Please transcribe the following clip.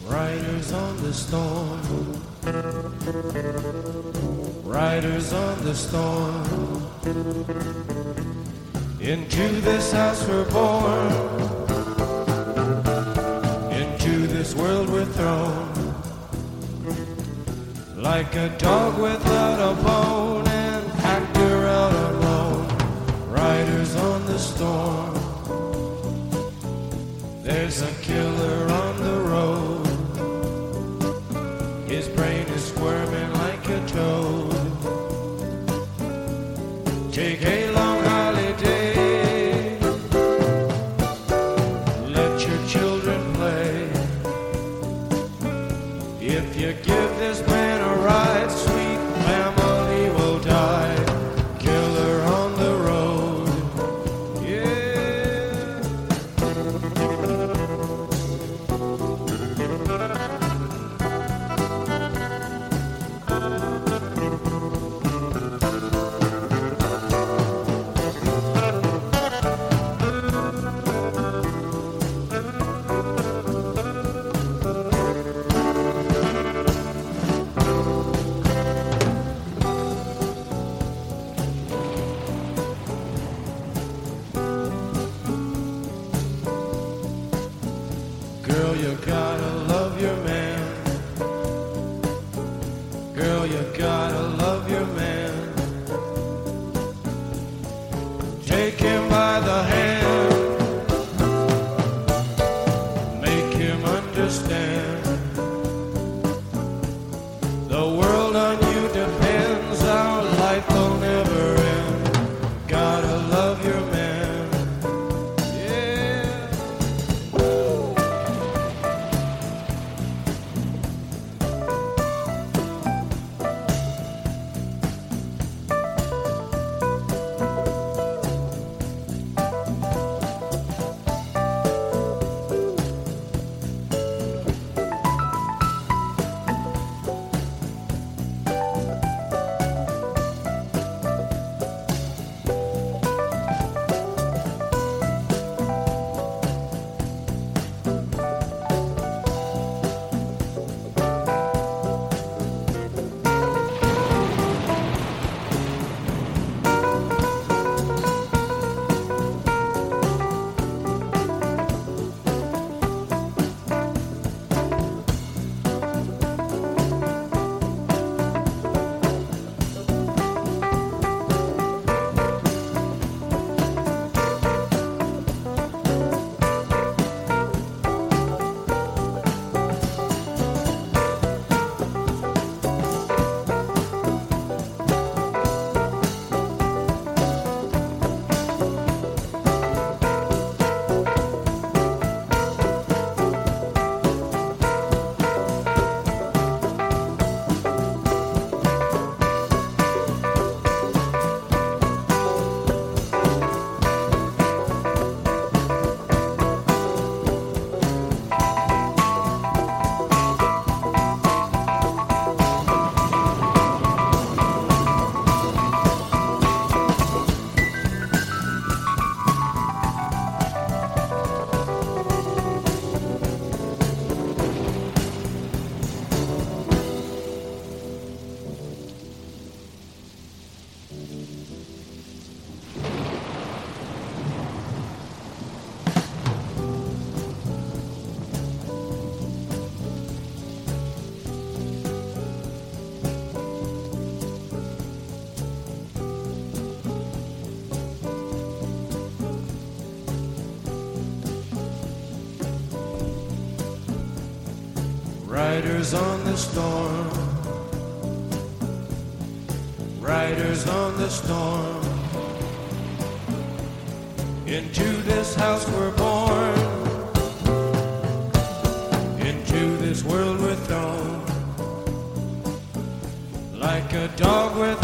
Riders on the storm, riders on the storm. Into this house we're born, into this world we're thrown. Like a dog without a bone, an actor out alone. Riders on the storm. There's a killer on the road. His brain is squirming like a toad. Take a long holiday. Let your children play. If you give this man a ride, sweet family will die. Killer on the road. Yeah. Girl, you gotta love your man. Girl, you gotta love your man. Take him by the hand. Make him understand. The world on you depends. Our life will never end. Gotta love your man. Riders on the storm, riders on the storm. Into this house we're born, into this world we're thrown. Like a dog with